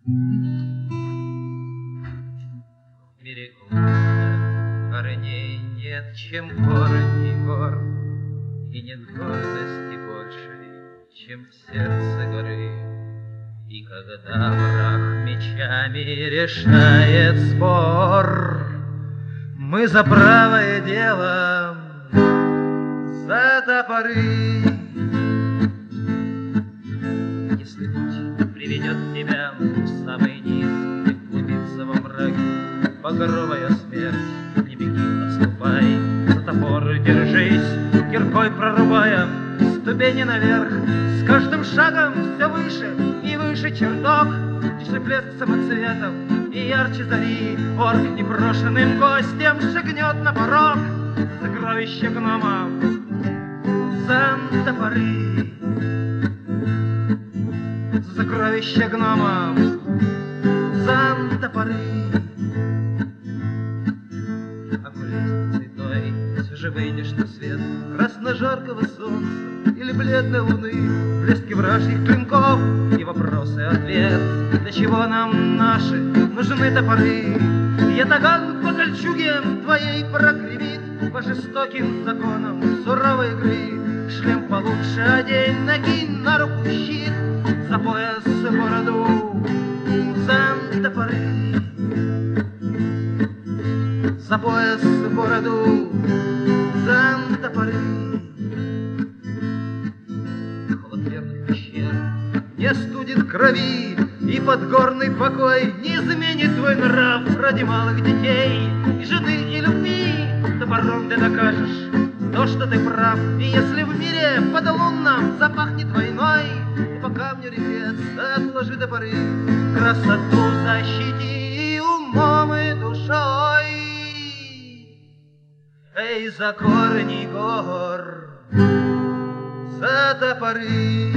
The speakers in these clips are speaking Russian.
В мире корней нет, чем корни гор, и нет гордости большей, чем в сердце горы. И когда враг мечами решает спор, мы за правое дело, за топоры. Если путь приведет тебя в самый низ, где глубится во мраке багровая смерть, не беги, отступай, за топор держись, киркой прорубая ступени наверх. С каждым шагом все выше и выше чертог, тише блеск самоцветов и ярче зари. Орк непрошенным гостем шагнет на порог, сокровище гномов за топоры. Сокровище гномов за топоры. А по лестнице той все же выйдешь на свет красно-жаркого солнца или бледной луны, блески вражьих клинков и вопросы-ответ. Для чего нам наши нужны топоры? Ятаган по кольчуге твоей прогремит по жестоким законам суровой игры. Шлем получше одень, накинь на руку щит, за пояс и бороду, за топоры. За пояс и бороду, за топоры. Холод верных пещер не студит крови, и подгорный покой не изменит твой нрав ради малых детей и жены, и любви. Топором ты докажешь то, что ты прав. И если в мире под лунном запахнет войной, по камню репец отложи топоры. Красоту защити умом и душой. Эй, за корни гор, за топоры.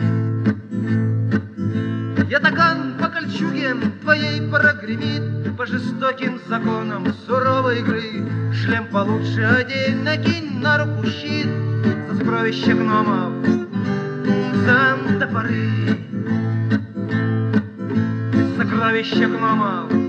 Ятаган по кольчуге твоей прогремит по жестоким законам суровой игры. Шлем получше одень, накинь на руку щит, за сокровище гномов за топоры. Сокровище гномов